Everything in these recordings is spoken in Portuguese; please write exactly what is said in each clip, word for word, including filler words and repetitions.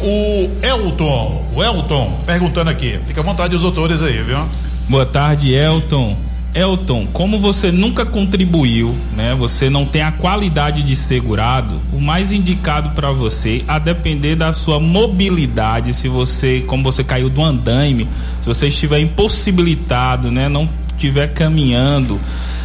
o Elton, o Elton perguntando aqui, fica à vontade os doutores aí, viu? Boa tarde, Elton. Elton, como você nunca contribuiu, né? Você não tem a qualidade de segurado, o mais indicado para você, a depender da sua mobilidade, se você, como você caiu do andaime, se você estiver impossibilitado, né? Não estiver caminhando,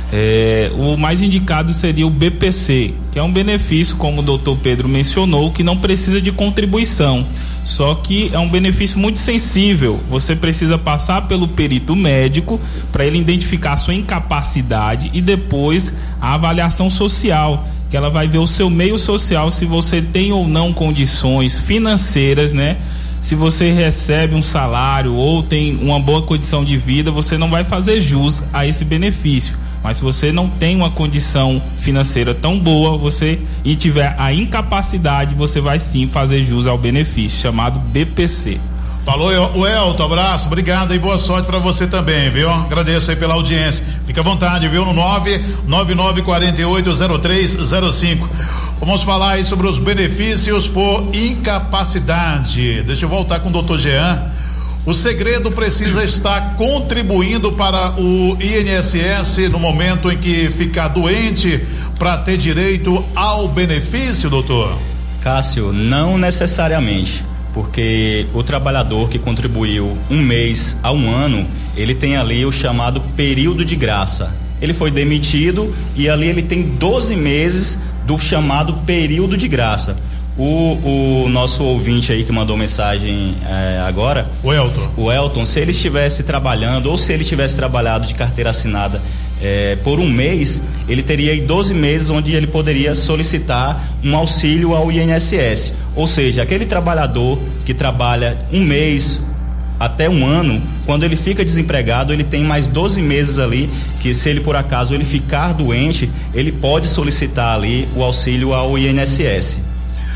é, o mais indicado seria o B P C, que é um benefício, como o doutor Pedro mencionou, que não precisa de contribuição. Só que é um benefício muito sensível. Você precisa passar pelo perito médico para ele identificar a sua incapacidade e depois a avaliação social, que ela vai ver o seu meio social, se você tem ou não condições financeiras, né? Se você recebe um salário ou tem uma boa condição de vida, você não vai fazer jus a esse benefício. Mas se você não tem uma condição financeira tão boa, você e tiver a incapacidade, você vai sim fazer jus ao benefício, chamado B P C. Falou o Elton, abraço, obrigado e boa sorte para você também, viu? Agradeço aí pela audiência. Fica à vontade, viu? No nove nove nove quatro oito zero três zero cinco. Vamos falar aí sobre os benefícios por incapacidade. Deixa eu voltar com o doutor Jean. O segredo precisa estar contribuindo para o I N S S no momento em que ficar doente para ter direito ao benefício, doutor? Cássio, não necessariamente, porque o trabalhador que contribuiu um mês a um ano, ele tem ali o chamado período de graça. Ele foi demitido e ali ele tem doze meses do chamado período de graça. O, o nosso ouvinte aí que mandou mensagem é, agora, o Elton. o Elton, se ele estivesse trabalhando ou se ele tivesse trabalhado de carteira assinada é, por um mês, ele teria aí doze meses onde ele poderia solicitar um auxílio ao I N S S. Ou seja, aquele trabalhador que trabalha um mês até um ano, quando ele fica desempregado, ele tem mais doze meses ali, que se ele por acaso ele ficar doente, ele pode solicitar ali o auxílio ao I N S S.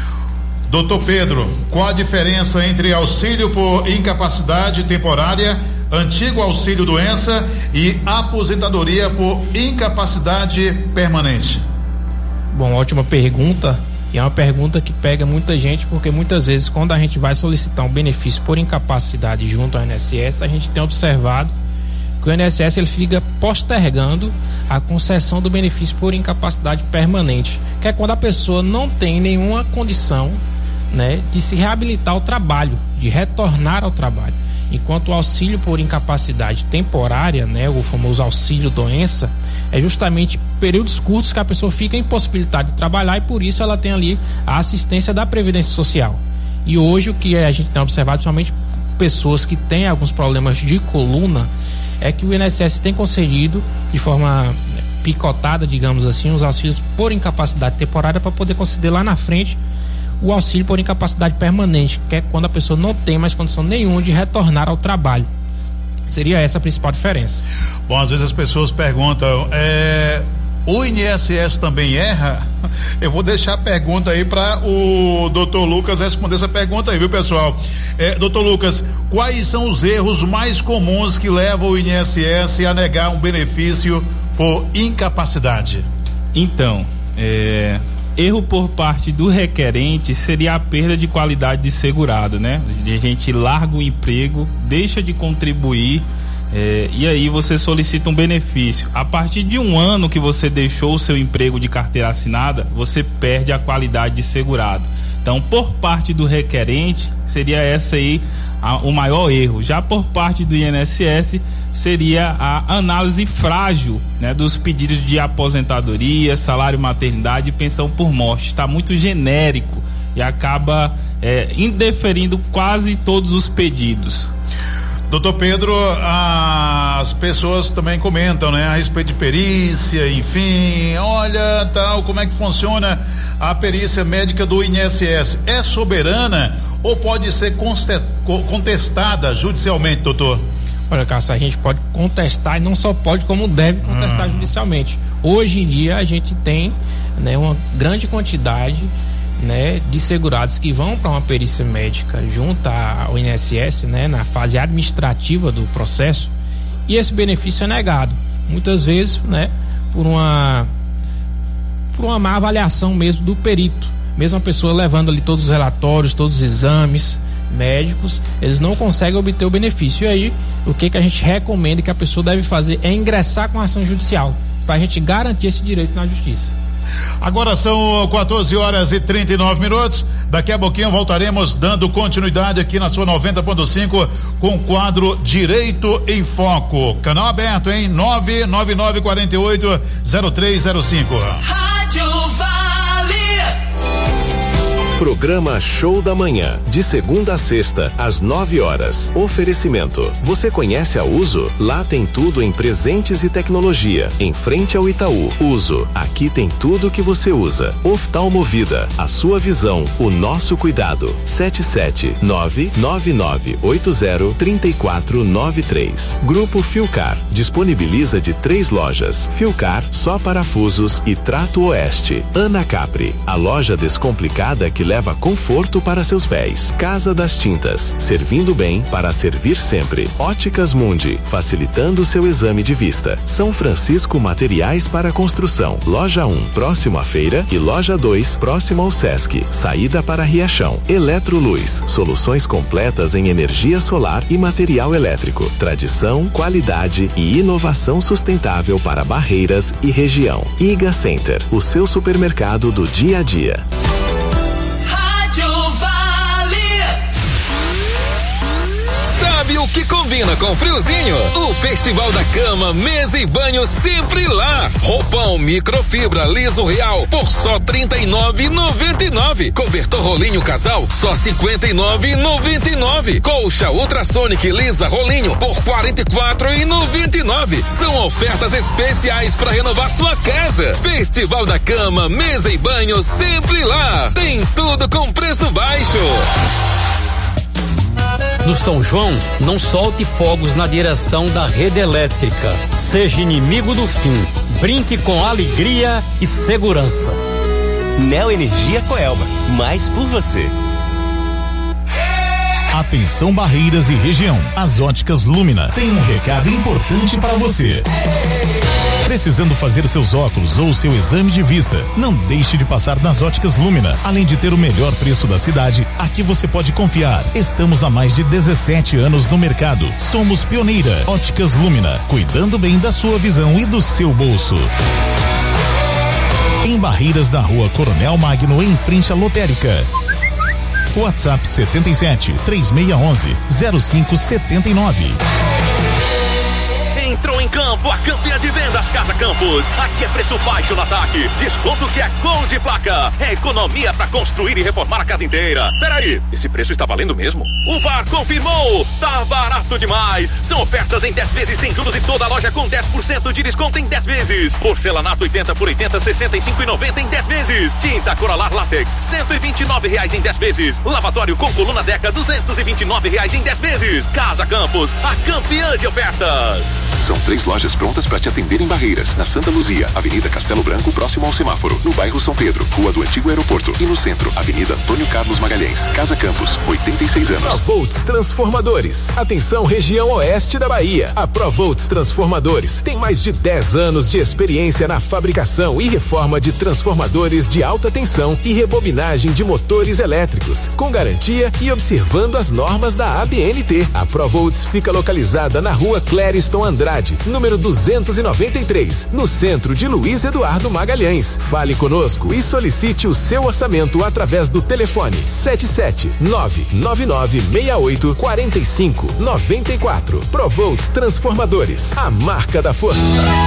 Doutor Pedro, qual a diferença entre auxílio por incapacidade temporária, antigo auxílio doença e aposentadoria por incapacidade permanente? Bom, ótima pergunta, e é uma pergunta que pega muita gente, porque muitas vezes quando a gente vai solicitar um benefício por incapacidade junto ao I N S S, a gente tem observado que o I N S S ele fica postergando a concessão do benefício por incapacidade permanente, que é quando a pessoa não tem nenhuma condição, né, de se reabilitar ao trabalho, de retornar ao trabalho. Enquanto o auxílio por incapacidade temporária, né, o famoso auxílio doença, é justamente períodos curtos que a pessoa fica impossibilitada de trabalhar e por isso ela tem ali a assistência da Previdência Social. E hoje o que a gente tem observado, somente pessoas que têm alguns problemas de coluna, é que o I N S S tem concedido de forma picotada, digamos assim, os auxílios por incapacidade temporária para poder conceder lá na frente o auxílio por incapacidade permanente, que é quando a pessoa não tem mais condição nenhuma de retornar ao trabalho. Seria essa a principal diferença. Bom, às vezes as pessoas perguntam, é, o I N S S também erra? Eu vou deixar a pergunta aí para o doutor Lucas responder essa pergunta aí, viu, pessoal? É, doutor Lucas, quais são os erros mais comuns que levam o I N S S a negar um benefício por incapacidade? Então, é... erro por parte do requerente seria a perda de qualidade de segurado, né? A gente larga o emprego, deixa de contribuir é, e aí você solicita um benefício. A partir de um ano que você deixou o seu emprego de carteira assinada, você perde a qualidade de segurado. Então, por parte do requerente, seria essa aí a, o maior erro. Já por parte do I N S S, seria a análise frágil, né, dos pedidos de aposentadoria, salário maternidade e pensão por morte. Está muito genérico e acaba é, indeferindo quase todos os pedidos. Doutor Pedro, as pessoas também comentam, né, a respeito de perícia, enfim, olha, tal, como é que funciona a perícia médica do I N S S? É soberana ou pode ser contestada judicialmente, doutor? Olha, Cássio, a gente pode contestar e não só pode, como deve contestar hum. judicialmente. Hoje em dia a gente tem, né, uma grande quantidade, né, de segurados que vão para uma perícia médica junto ao I N S S, né, na fase administrativa do processo, e esse benefício é negado. Muitas vezes, né, por uma por uma má avaliação mesmo do perito, mesmo a pessoa levando ali todos os relatórios, todos os exames médicos, eles não conseguem obter o benefício. E aí, o que que a gente recomenda que a pessoa deve fazer é ingressar com a ação judicial, para a gente garantir esse direito na justiça. Agora são quatorze horas e trinta e nove minutos. Daqui a pouquinho voltaremos dando continuidade aqui na sua noventa ponto cinco com o quadro Direito em Foco. Canal aberto, hein? nove nove nove quatro oito zero três zero cinco. Rádio Vale. Programa Show da Manhã, de segunda a sexta, às nove horas. Oferecimento. Você conhece a Uso? Lá tem tudo em presentes e tecnologia. Em frente ao Itaú. Uso. Aqui tem tudo que você usa. Oftalmovida. A sua visão, o nosso cuidado. sete sete nove nove nove oito zero três quatro nove três. Grupo Filcar. Disponibiliza de três lojas. Filcar, só parafusos e Trato Oeste. Ana Capri. A loja descomplicada que leva conforto para seus pés. Casa das Tintas, servindo bem para servir sempre. Óticas Mundi, facilitando seu exame de vista. São Francisco Materiais para Construção. Loja um, próximo à feira, e Loja dois, próximo ao Sesc. Saída para Riachão. Eletroluz, soluções completas em energia solar e material elétrico. Tradição, qualidade e inovação sustentável para Barreiras e região. Iga Center, o seu supermercado do dia a dia. Sabe o que combina com friozinho? O Festival da Cama, Mesa e Banho sempre lá. Roupão microfibra liso real por só trinta e nove reais e noventa e nove. Cobertor rolinho casal só cinquenta e nove reais e noventa e nove. Colcha Ultrasonic lisa rolinho por quarenta e quatro reais e noventa e nove. São ofertas especiais para renovar sua casa. Festival da Cama, Mesa e Banho sempre lá. Tem tudo com preço baixo. No São João, não solte fogos na direção da rede elétrica. Seja inimigo do fim. Brinque com alegria e segurança. Neoenergia Coelba, mais por você. Atenção Barreiras e região. As Óticas Lumina tem um recado importante para você. Precisando fazer seus óculos ou seu exame de vista? Não deixe de passar nas Óticas Lumina. Além de ter o melhor preço da cidade, aqui você pode confiar. Estamos há mais de dezessete anos no mercado. Somos pioneira. Óticas Lumina, cuidando bem da sua visão e do seu bolso. Em Barreiras, na Rua Coronel Magno, em frente à lotérica. WhatsApp setenta e sete, três seis um um, zero cinco sete nove. Entrou em campo a campeã de vendas Casa Campos. Aqui é preço baixo no ataque. Desconto que é gol de placa. É economia para construir e reformar a casa inteira. Peraí, esse preço está valendo mesmo? O V A R confirmou. Tá barato demais. São ofertas em dez vezes sem juros e toda a loja com dez por cento de desconto em dez vezes. Porcelanato oitenta por oitenta, sessenta e cinco reais e noventa centavos em dez vezes. Tinta Corolar Látex, cento e vinte e nove reais em dez vezes. Lavatório com coluna Deca, duzentos e vinte e nove reais em dez vezes. Casa Campos, a campeã de ofertas. São três lojas prontas para te atender em Barreiras, na Santa Luzia, Avenida Castelo Branco, próximo ao semáforo, no bairro São Pedro, Rua do Antigo Aeroporto, e no centro, Avenida Antônio Carlos Magalhães. Casa Campos, oitenta e seis anos. Provolts Transformadores. Atenção, região oeste da Bahia. A Provolts Transformadores tem mais de dez anos de experiência na fabricação e reforma de transformadores de alta tensão e rebobinagem de motores elétricos, com garantia e observando as normas da A B N T. A Provolts fica localizada na Rua Clériston Andrade, número duzentos e noventa e três, no centro de Luiz Eduardo Magalhães. Fale conosco e solicite o seu orçamento através do telefone sete sete nove nove nove seis oito quatro cinco nove quatro. Provolts Transformadores, a marca da força.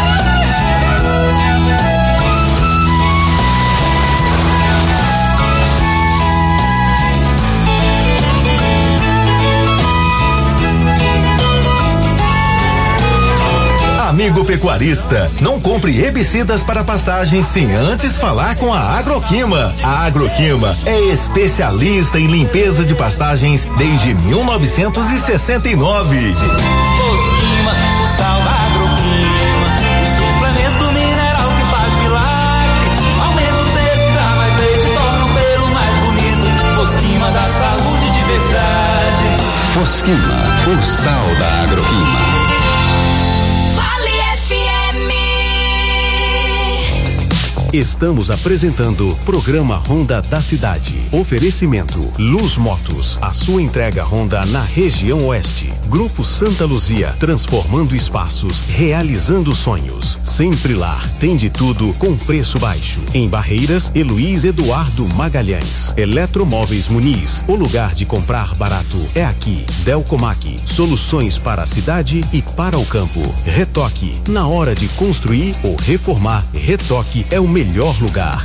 Amigo pecuarista, não compre herbicidas para pastagens sem antes falar com a Agroquima. A Agroquima é especialista em limpeza de pastagens desde mil novecentos e sessenta e nove. Fosquima, o sal da Agroquima, o suplemento mineral que faz milagre. Aumenta o preço, dá mais leite, torna o pelo mais bonito. Fosquima da saúde de verdade. Fosquima, o sal da Agroquima. Estamos apresentando Programa Honda da Cidade. Oferecimento Luz Motos, a sua entrega Honda na região oeste. Grupo Santa Luzia, transformando espaços, realizando sonhos. Sempre lá, tem de tudo com preço baixo. Em Barreiras, Heloís Eduardo Magalhães. Eletromóveis Muniz, o lugar de comprar barato é aqui. Delcomac, soluções para a cidade e para o campo. Retoque, na hora de construir ou reformar, Retoque é o melhor lugar.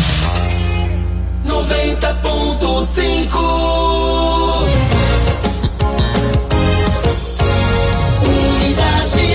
noventa ponto cinco Unidade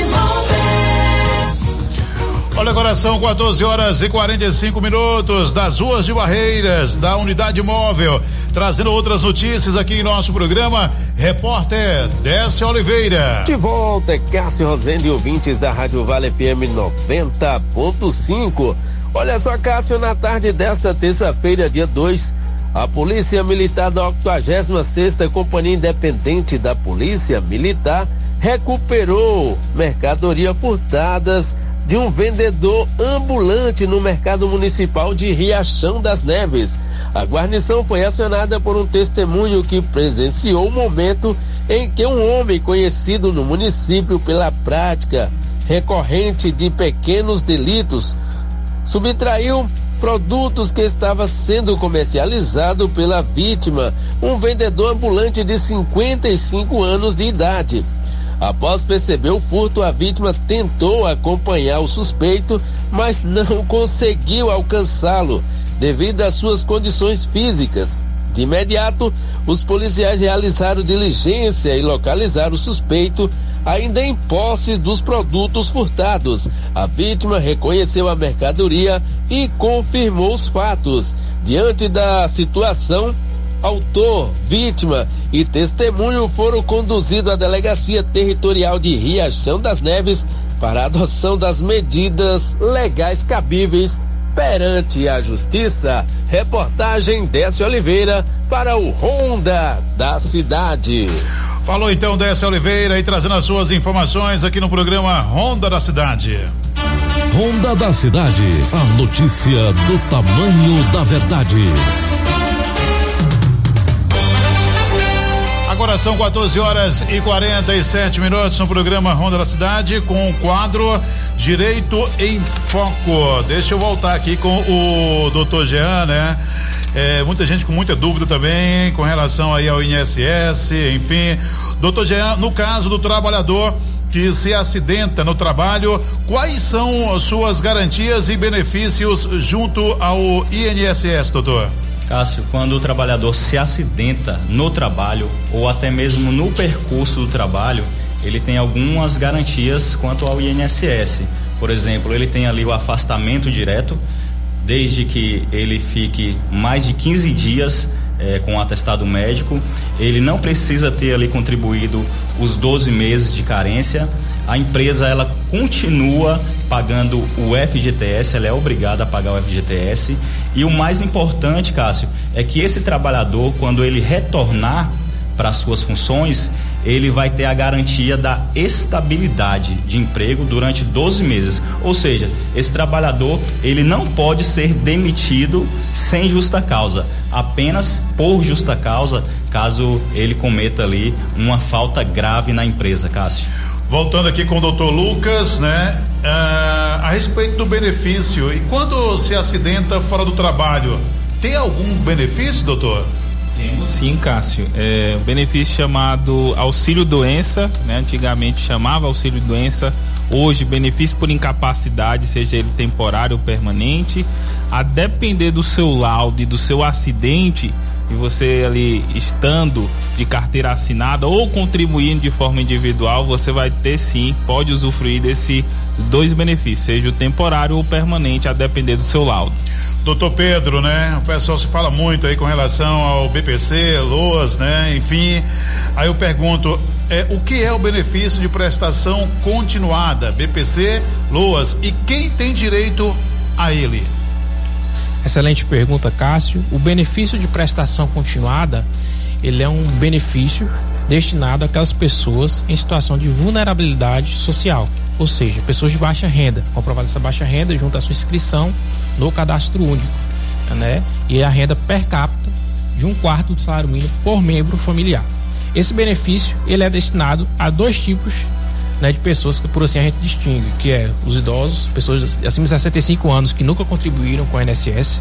Móvel. Olha agora, são quatorze horas e quarenta e cinco minutos das ruas de Barreiras, da Unidade Móvel, trazendo outras notícias aqui em nosso programa. Repórter Décio Oliveira. De volta, Cássio Rosendo e ouvintes da Rádio Vale F M noventa ponto cinco. Olha só, Cássio, na tarde desta terça-feira, dia dois, a Polícia Militar da octogésima sexta Companhia Independente da Polícia Militar recuperou mercadoria furtadas de um vendedor ambulante no mercado municipal de Riachão das Neves. A guarnição foi acionada por um testemunho que presenciou o momento em que um homem conhecido no município pela prática recorrente de pequenos delitos subtraiu produtos que estava sendo comercializado pela vítima, um vendedor ambulante de cinquenta e cinco anos de idade. Após perceber o furto, a vítima tentou acompanhar o suspeito, mas não conseguiu alcançá-lo devido às suas condições físicas. De imediato, os policiais realizaram diligência e localizaram o suspeito ainda em posse dos produtos furtados. A vítima reconheceu a mercadoria e confirmou os fatos. Diante da situação, autor, vítima e testemunho foram conduzidos à Delegacia Territorial de Riachão das Neves para a adoção das medidas legais cabíveis perante a Justiça. Reportagem Décio Oliveira para o Honda da Cidade. Falou então Décio Oliveira e trazendo as suas informações aqui no programa Honda da Cidade. Honda da Cidade, a notícia do tamanho da verdade. Agora são quatorze horas e quarenta e sete minutos no programa Honda da Cidade, com o quadro Direito em Foco. Deixa eu voltar aqui com o doutor Jean, né? É, muita gente com muita dúvida também com relação aí ao I N S S, enfim. doutor Jean, no caso do trabalhador que se acidenta no trabalho, quais são suas garantias e benefícios junto ao I N S S, doutor? Cássio, quando o trabalhador se acidenta no trabalho ou até mesmo no percurso do trabalho, ele tem algumas garantias quanto ao I N S S. Por exemplo, ele tem ali o afastamento direto, desde que ele fique mais de quinze dias eh, com o atestado médico. Ele não precisa ter ali contribuído os doze meses de carência. A empresa, ela continua pagando o F G T S, ela é obrigada a pagar o F G T S. E o mais importante, Cássio, é que esse trabalhador, quando ele retornar para as suas funções, ele vai ter a garantia da estabilidade de emprego durante doze meses. Ou seja, esse trabalhador, ele não pode ser demitido sem justa causa, apenas por justa causa, caso ele cometa ali uma falta grave na empresa, Cássio. Voltando aqui com o doutor Lucas, né? Ah, a respeito do benefício, e quando se acidenta fora do trabalho, tem algum benefício, doutor? Sim, Cássio, é, benefício chamado auxílio doença, né? Antigamente chamava auxílio doença, hoje benefício por incapacidade, seja ele temporário ou permanente, a depender do seu laudo e do seu acidente, e você ali estando de carteira assinada ou contribuindo de forma individual, você vai ter sim, pode usufruir desses dois benefícios, seja o temporário ou permanente, a depender do seu laudo. Doutor Pedro, né? O pessoal se fala muito aí com relação ao B P C, LOAS, né? Enfim, aí eu pergunto, é, o que é o benefício de prestação continuada, B P C, LOAS, e quem tem direito a ele? Excelente pergunta, Cássio. O benefício de prestação continuada, ele é um benefício destinado àquelas pessoas em situação de vulnerabilidade social, ou seja, pessoas de baixa renda. Comprovada essa baixa renda junto à sua inscrição no cadastro único, né? E a renda per capita de um quarto do salário mínimo por membro familiar. Esse benefício ele é destinado a dois tipos, né, de pessoas que por assim a gente distingue, que é os idosos, pessoas acima de sessenta e cinco anos que nunca contribuíram com o I N S S,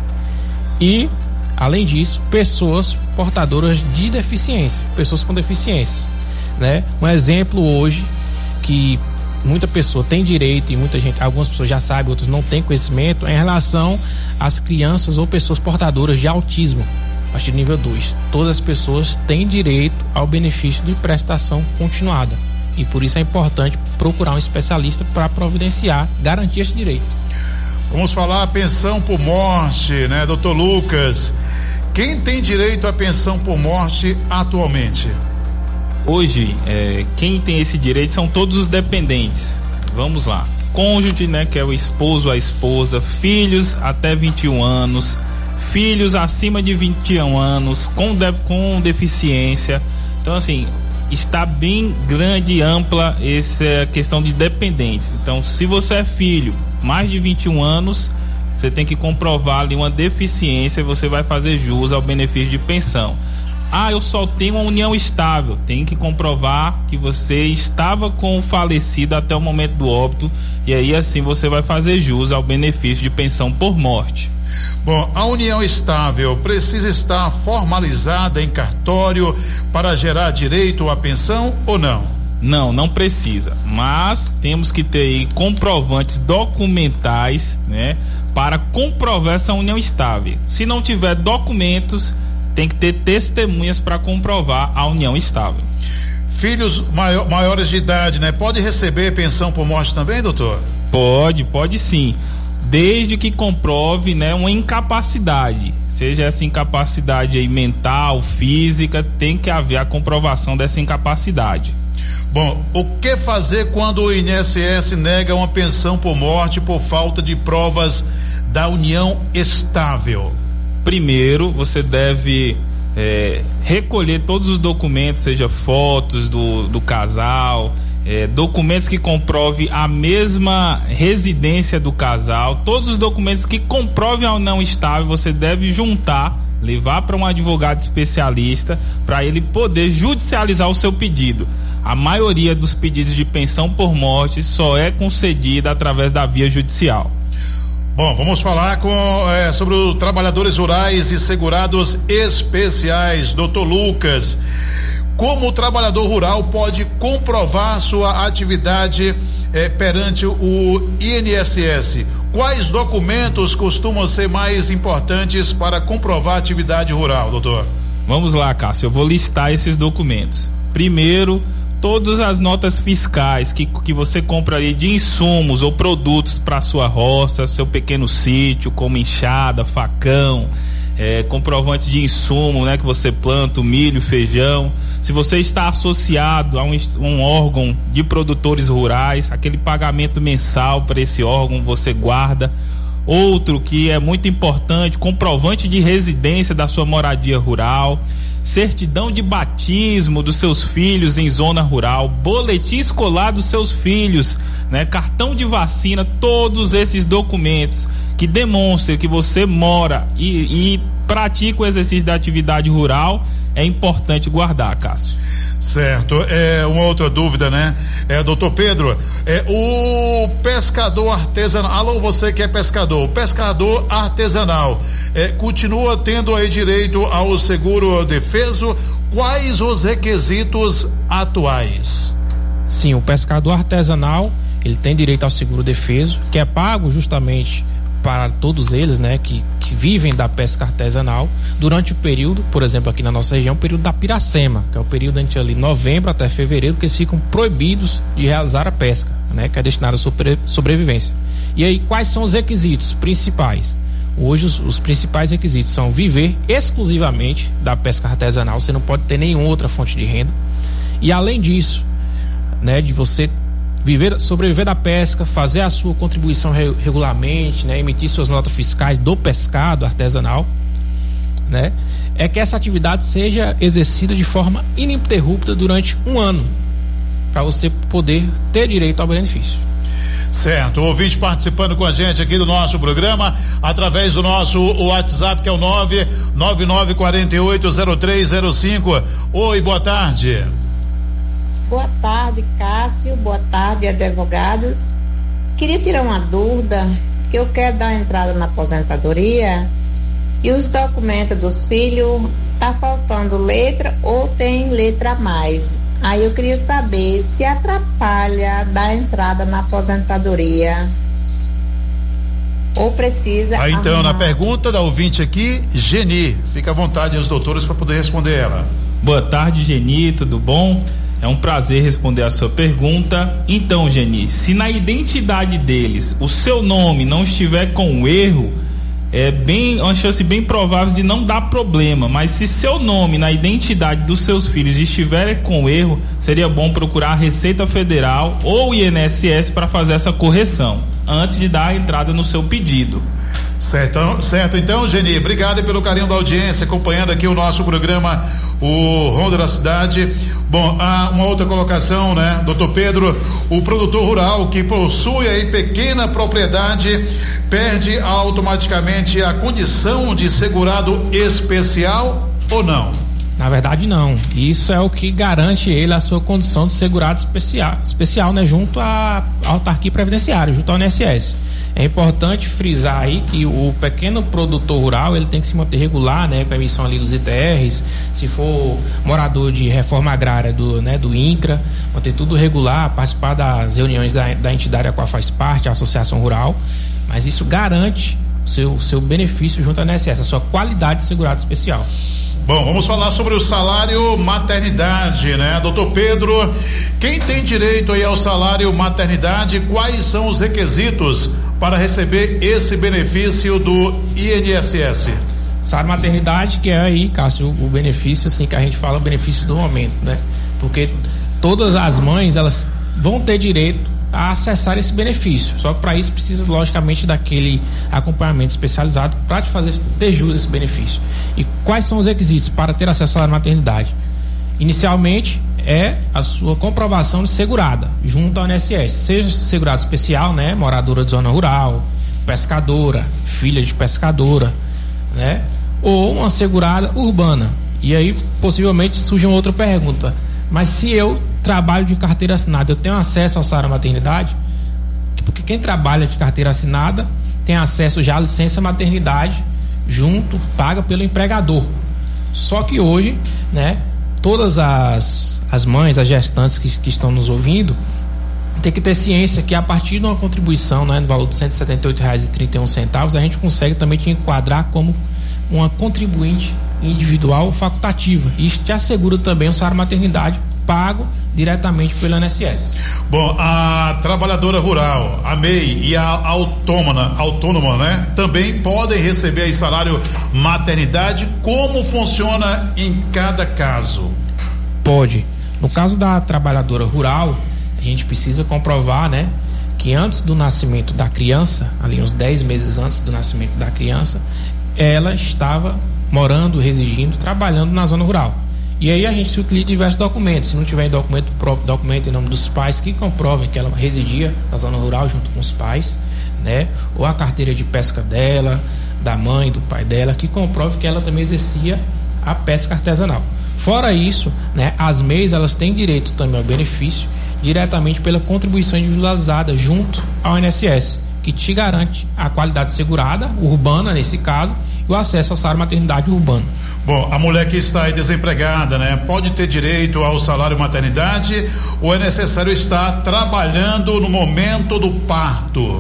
e além disso, pessoas portadoras de deficiência, pessoas com deficiências, né? Um exemplo hoje que muita pessoa tem direito e muita gente, algumas pessoas já sabem, outras não têm conhecimento, é em relação às crianças ou pessoas portadoras de autismo, a partir do nível dois. Todas as pessoas têm direito ao benefício de prestação continuada e por isso é importante procurar um especialista para providenciar, garantir esse direito. Vamos falar pensão por morte, né, doutor Lucas? Quem tem direito à pensão por morte atualmente? Hoje, é, quem tem esse direito são todos os dependentes. Vamos lá. Cônjuge, né, que é o esposo, a esposa, filhos até vinte e um anos, filhos acima de vinte e um anos, com, de, com deficiência. Então, assim, está bem grande e ampla essa questão de dependentes. Então, se você é filho, mais de vinte e um anos, você tem que comprovar ali uma deficiência e você vai fazer jus ao benefício de pensão. Ah, eu só tenho uma união estável. Tem que comprovar que você estava com o falecido até o momento do óbito e aí assim você vai fazer jus ao benefício de pensão por morte. Bom, a união estável precisa estar formalizada em cartório para gerar direito à pensão ou não? Não, não precisa, mas temos que ter aí comprovantes documentais, né, para comprovar essa união estável. Se não tiver documentos, tem que ter testemunhas para comprovar a união estável. Filhos maior, maiores de idade, né, pode receber pensão por morte também, doutor? Pode, pode sim, desde que comprove, né, uma incapacidade. Seja essa incapacidade aí mental, física, tem que haver a comprovação dessa incapacidade. Bom, o que fazer quando o I N S S nega uma pensão por morte por falta de provas da união estável? Primeiro, você deve é, recolher todos os documentos, seja fotos do, do casal, é, documentos que comprovem a mesma residência do casal, todos os documentos que comprovem a união estável, você deve juntar, levar para um advogado especialista para ele poder judicializar o seu pedido. A maioria dos pedidos de pensão por morte só é concedida através da via judicial. Bom, vamos falar com, é, sobre os trabalhadores rurais e segurados especiais, doutor Lucas. Como o trabalhador rural pode comprovar sua atividade é, perante o I N S S? Quais documentos costumam ser mais importantes para comprovar a atividade rural, doutor? Vamos lá, Cássio, eu vou listar esses documentos. Primeiro, todas as notas fiscais que, que você compra ali de insumos ou produtos para sua roça, seu pequeno sítio, como enxada, facão, é, comprovante de insumo, né, que você planta, milho, feijão. Se você está associado a um, um órgão de produtores rurais, aquele pagamento mensal para esse órgão você guarda. Outro que é muito importante, comprovante de residência da sua moradia rural, certidão de batismo dos seus filhos em zona rural, boletim escolar dos seus filhos, né, cartão de vacina, todos esses documentos que demonstram que você mora e, e pratica o exercício da atividade rural, é importante guardar, Cássio. Certo, é uma outra dúvida, né? É, doutor Pedro, é o pescador artesanal, alô, você que é pescador, o pescador artesanal, é, continua tendo aí direito ao seguro defeso? Quais os requisitos atuais? Sim, o pescador artesanal, ele tem direito ao seguro defeso, que é pago justamente para todos eles, né, que, que vivem da pesca artesanal durante o período, por exemplo, aqui na nossa região, o período da piracema, que é o período entre ali novembro até fevereiro, que eles ficam proibidos de realizar a pesca, né, que é destinada à sobre, sobrevivência. E aí, quais são os requisitos principais? Hoje, os, os principais requisitos são viver exclusivamente da pesca artesanal, você não pode ter nenhuma outra fonte de renda. E além disso, né, de você viver, sobreviver da pesca, fazer a sua contribuição re, regularmente, né, emitir suas notas fiscais do pescado artesanal, né, é que essa atividade seja exercida de forma ininterrupta durante um ano, para você poder ter direito ao benefício. Certo, o ouvinte participando com a gente aqui do nosso programa, através do nosso WhatsApp, que é o nove nove nove quatro oito zero três zero cinco. Oi, boa tarde. Boa tarde, Cássio, boa tarde, advogados. Queria tirar uma dúvida, que eu quero dar entrada na aposentadoria e os documentos dos filhos, tá faltando letra ou tem letra a mais. Aí eu queria saber se atrapalha dar entrada na aposentadoria ou precisa. Ah, então, arrumar. na pergunta da ouvinte aqui, Geni, fica à vontade os doutores para poder responder ela. Boa tarde, Geni, tudo bom? É um prazer responder a sua pergunta. Então, Geni, se na identidade deles o seu nome não estiver com erro, é bem, uma chance bem provável de não dar problema, mas se seu nome na identidade dos seus filhos estiver com erro, seria bom procurar a Receita Federal ou o I N S S para fazer essa correção, antes de dar a entrada no seu pedido. Certo, certo. Então, Geni, obrigado pelo carinho da audiência, acompanhando aqui o nosso programa, o Ronda da Cidade. Bom, há uma outra colocação, né, doutor Pedro? O produtor rural que possui aí pequena propriedade perde automaticamente a condição de segurado especial ou não? Na verdade, não. Isso é o que garante ele a sua condição de segurado especial, especial, né, junto à autarquia previdenciária, junto ao I N S S. É importante frisar aí que o pequeno produtor rural, ele tem que se manter regular, né, com a emissão ali dos I T Rs, se for morador de reforma agrária do, né, do INCRA, manter tudo regular, participar das reuniões da, da entidade a qual faz parte, a Associação Rural, mas isso garante o seu, seu benefício junto ao I N S S, a sua qualidade de segurado especial. Bom, vamos falar sobre o salário maternidade, né? Doutor Pedro, quem tem direito aí ao salário maternidade, quais são os requisitos para receber esse benefício do I N S S? Salário maternidade, que é aí, Cássio, o benefício, assim, que a gente fala, o benefício do momento, né? Porque todas as mães, elas vão ter direito a acessar esse benefício, só que para isso precisa logicamente daquele acompanhamento especializado para te fazer ter jus a esse benefício. E quais são os requisitos para ter acesso ao salário maternidade? Inicialmente é a sua comprovação de segurada junto ao I N S S, seja segurado especial, né, moradora de zona rural, pescadora, filha de pescadora, né, ou uma segurada urbana. E aí possivelmente surge uma outra pergunta: mas se eu trabalho de carteira assinada, eu tenho acesso ao salário maternidade? Porque quem trabalha de carteira assinada tem acesso já à licença maternidade junto, paga pelo empregador. Só que hoje, né, todas as, as mães, as gestantes que, que estão nos ouvindo, tem que ter ciência que a partir de uma contribuição, né, no valor de cento e setenta e oito reais e trinta e um centavos, a gente consegue também te enquadrar como uma contribuinte individual facultativa. E isso te assegura também o salário maternidade pago diretamente pelo I N S S. Bom, a trabalhadora rural, a M E I e a autônoma, autônoma, né, também podem receber aí salário maternidade. Como funciona em cada caso? Pode. No caso da trabalhadora rural, a gente precisa comprovar, né, que antes do nascimento da criança, ali uns dez meses antes do nascimento da criança, ela estava morando, residindo, trabalhando na zona rural. E aí a gente se utiliza de diversos documentos. Se não tiver documento próprio, documento em nome dos pais que comprovem que ela residia na zona rural junto com os pais, né? Ou a carteira de pesca dela, da mãe, do pai dela, que comprove que ela também exercia a pesca artesanal. Fora isso, né, as M E Is, elas têm direito também ao benefício diretamente pela contribuição individualizada junto ao I N S S, que te garante a qualidade segurada, urbana nesse caso, e o acesso ao salário maternidade urbano. Bom, a mulher que está aí desempregada, né, pode ter direito ao salário maternidade ou é necessário estar trabalhando no momento do parto?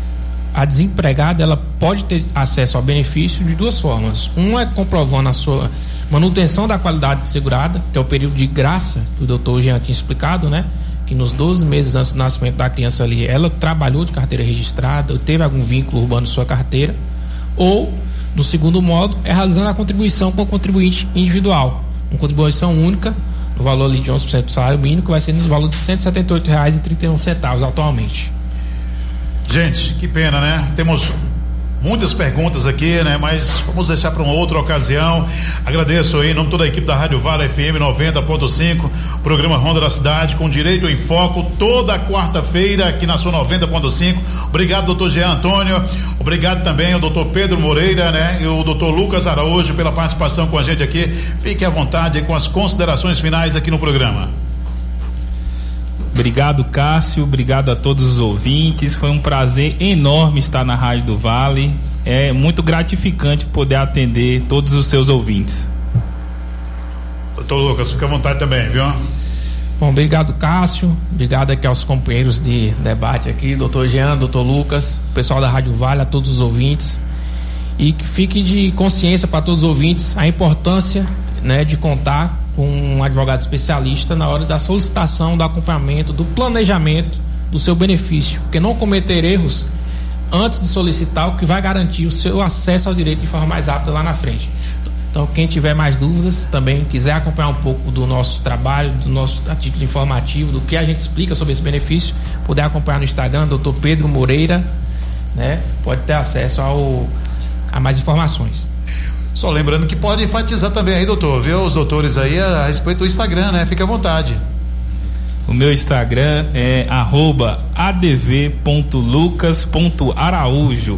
A desempregada, ela pode ter acesso ao benefício de duas formas. Uma é comprovando a sua manutenção da qualidade segurada, que é o período de graça que o doutor Jean tinha explicado, né? Que nos doze meses antes do nascimento da criança ali, ela trabalhou de carteira registrada, ou teve algum vínculo urbano em sua carteira. Ou, no segundo modo, é realizando a contribuição com o contribuinte individual, uma contribuição única no valor ali de onze por cento do salário mínimo, que vai ser no valor de cento e setenta e oito reais e trinta e um centavos atualmente. Gente, que pena, né? Temos muitas perguntas aqui, né? Mas vamos deixar para uma outra ocasião. Agradeço aí em nome de toda a equipe da Rádio Vale F M noventa ponto cinco, programa Ronda da Cidade, com Direito em Foco, toda quarta-feira aqui na sua noventa ponto cinco. Obrigado, doutor Jean Antônio. Obrigado também ao doutor Pedro Moreira, né? E o doutor Lucas Araújo pela participação com a gente aqui. Fique à vontade com as considerações finais aqui no programa. Obrigado, Cássio, obrigado a todos os ouvintes, foi um prazer enorme estar na Rádio do Vale, é muito gratificante poder atender todos os seus ouvintes. Doutor Lucas, fica à vontade também, viu? Bom, obrigado, Cássio, obrigado aqui aos companheiros de debate aqui, doutor Jean, doutor Lucas, pessoal da Rádio Vale, a todos os ouvintes, e que fique de consciência para todos os ouvintes a importância, né, de contar com um advogado especialista na hora da solicitação, do acompanhamento, do planejamento do seu benefício, porque não cometer erros antes de solicitar, o que vai garantir o seu acesso ao direito de forma mais rápida lá na frente. Então, quem tiver mais dúvidas, também quiser acompanhar um pouco do nosso trabalho, do nosso artigo informativo, do que a gente explica sobre esse benefício, puder acompanhar no Instagram, doutor Pedro Moreira, né? Pode ter acesso ao, a mais informações. Só lembrando que pode enfatizar também aí, doutor, viu? Os doutores aí a, a respeito do Instagram, né? Fique à vontade. O meu Instagram é arroba adv ponto lucas ponto araújo.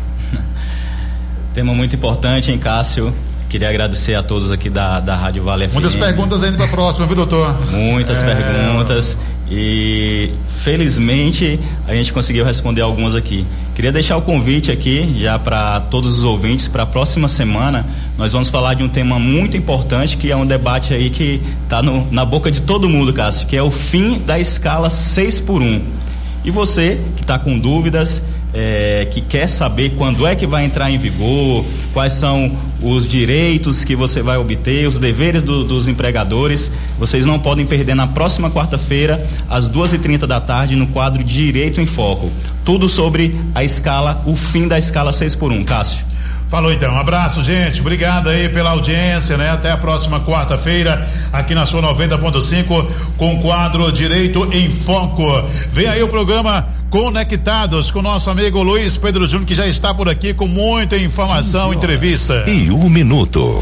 Tema muito importante, hein, Cássio? Queria agradecer a todos aqui da, da Rádio Vale F M. Muitas perguntas ainda para a próxima, viu, doutor? Muitas é... perguntas e felizmente a gente conseguiu responder algumas aqui. Queria deixar o convite aqui já para todos os ouvintes. Para a próxima semana nós vamos falar de um tema muito importante, que é um debate aí que está na boca de todo mundo, Cássio, que é o fim da escala seis por um. E você que está com dúvidas, É, que quer saber quando é que vai entrar em vigor, quais são os direitos que você vai obter, os deveres do, dos empregadores, vocês não podem perder na próxima quarta-feira, às duas e trinta da tarde, no quadro Direito em Foco. Tudo sobre a escala, o fim da escala seis por um, Cássio. Falou então, um abraço, gente, obrigado aí pela audiência, né? Até a próxima quarta-feira aqui na sua noventa ponto cinco com o quadro Direito em Foco. Vem aí o programa Conectados com nosso amigo Luiz Pedro Júnior, que já está por aqui com muita informação, entrevista. E um minuto.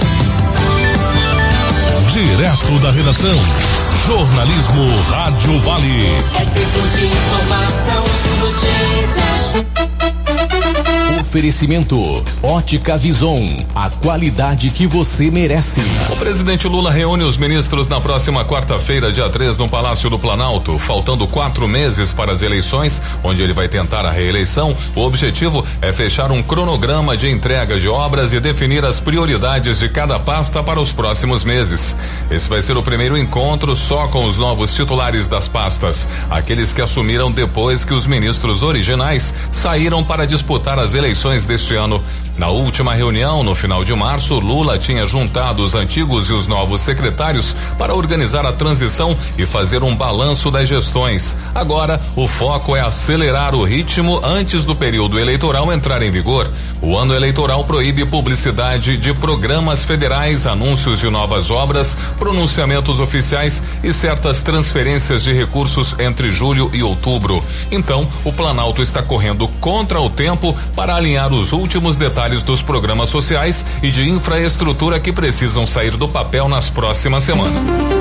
Direto da redação, jornalismo Rádio Vale. É tempo de informação, notícias. Oferecimento Ótica Vison, a qualidade que você merece. O presidente Lula reúne os ministros na próxima quarta-feira, dia três, no Palácio do Planalto, faltando quatro meses para as eleições, onde ele vai tentar a reeleição. O objetivo é fechar um cronograma de entrega de obras e definir as prioridades de cada pasta para os próximos meses. Esse vai ser o primeiro encontro só com os novos titulares das pastas, aqueles que assumiram depois que os ministros originais saíram para disputar as eleições deste ano. Na última reunião, no final de março, Lula tinha juntado os antigos e os novos secretários para organizar a transição e fazer um balanço das gestões. Agora, o foco é acelerar o ritmo antes do período eleitoral entrar em vigor. O ano eleitoral proíbe publicidade de programas federais, anúncios de novas obras, pronunciamentos oficiais e certas transferências de recursos entre julho e outubro. Então, o Planalto está correndo contra o tempo para alinhar os últimos detalhes dos programas sociais e de infraestrutura que precisam sair do papel nas próximas semanas.